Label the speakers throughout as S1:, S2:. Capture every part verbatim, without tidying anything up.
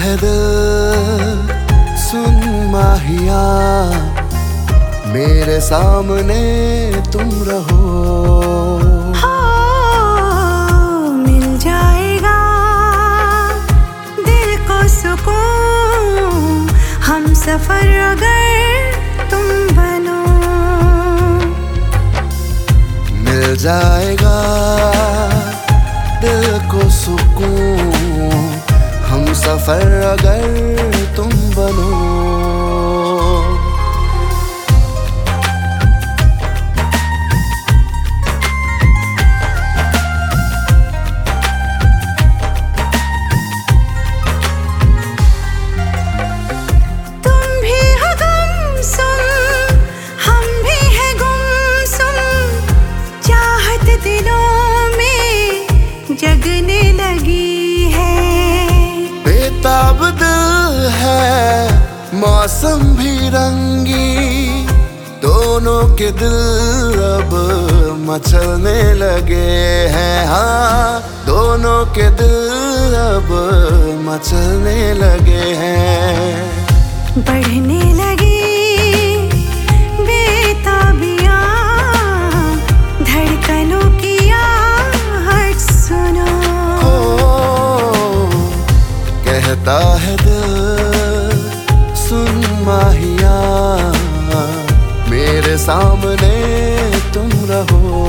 S1: है दिल सुन माहिया, मेरे सामने तुम रहो।
S2: हाँ, मिल जाएगा दिल को सुकून, हम सफर अगर तुम बनो।
S1: मिल जाएगा दिल को सुकून, हम सफर अगर तुम बनो।
S2: जगने लगी है
S1: बेताब दिल है, मौसम भी रंगी, दोनों के दिल अब मचलने लगे हैं। हाँ, दोनों के दिल अब मचलने लगे हैं।
S2: बढ़ने लगी बेताबियां, धड़कनों की
S1: कहता है दिल सुन माहिया, मेरे सामने तुम रहो।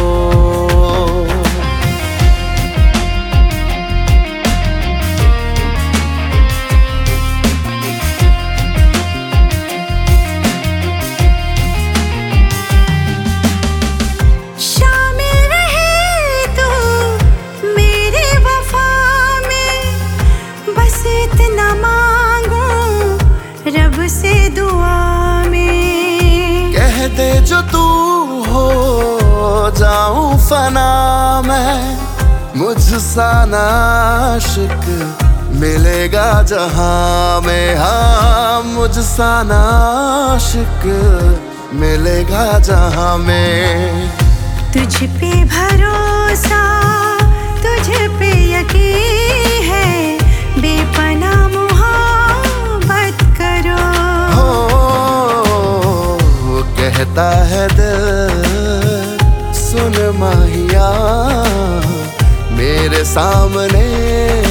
S2: रब से दुआ में
S1: कह दे जो तू हो जाऊं फना मैं, मुझसा नाशिक मिलेगा जहां में। हाँ, मुझसा नाशिक मिलेगा जहां में।
S2: तुझ पे भरोसा, तुझ पे यकीन है, बेपना
S1: कहता है दिल सुन माहिया, मेरे सामने